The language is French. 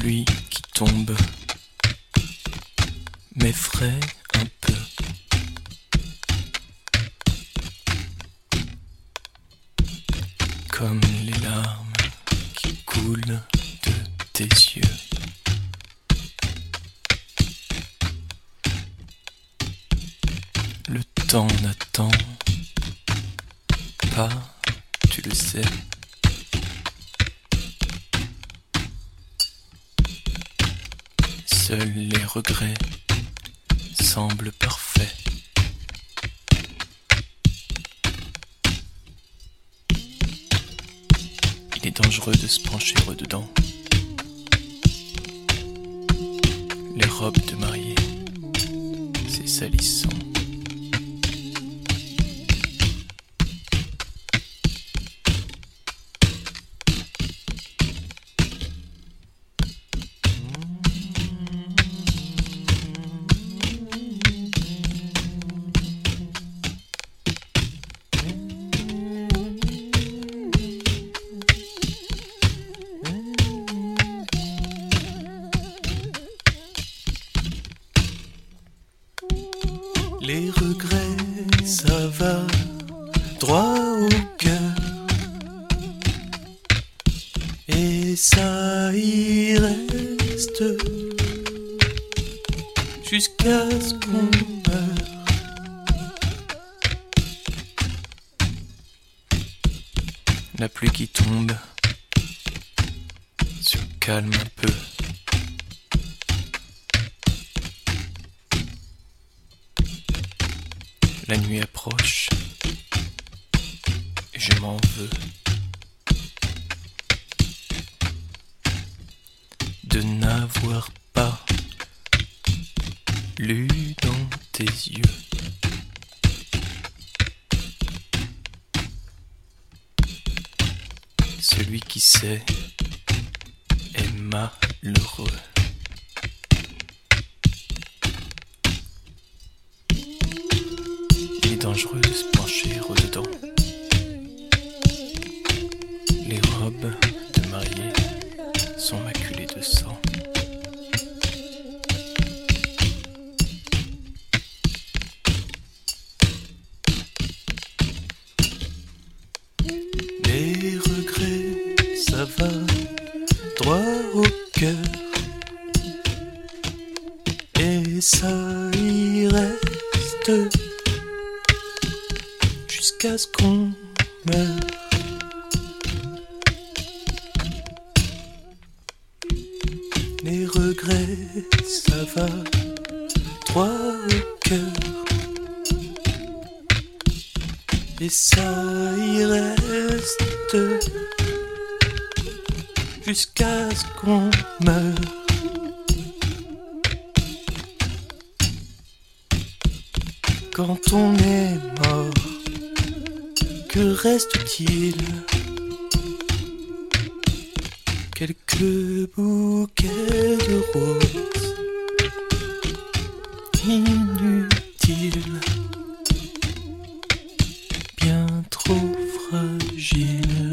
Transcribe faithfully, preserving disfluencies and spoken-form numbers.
pluie qui tombe m'effraie un peu. Comme les larmes qui coulent de tes yeux. Le temps n'attend pas, tu le sais. Seuls les regrets semblent parfaits. Il est dangereux de se pencher rededans. Les robes de mariée, c'est salissant. Les regrets, ça va droit au cœur. Et ça y reste jusqu'à ce qu'on meure. La pluie qui tombe se calme un peu. La nuit approche et je m'en veux de n'avoir pas lu dans tes yeux celui qui sait est malheureux. Il est dangereux de se pencher au-dedans. Les robes de mariée sont maculées de sang. Les regrets, ça va droit au cœur. Et ça y reste jusqu'à ce qu'on meure. Les regrets, ça va droit au cœur. Et ça y reste jusqu'à ce qu'on meure. Quand on est mort, que reste-t-il? Quelques bouquets de roses inutiles, bien trop fragiles.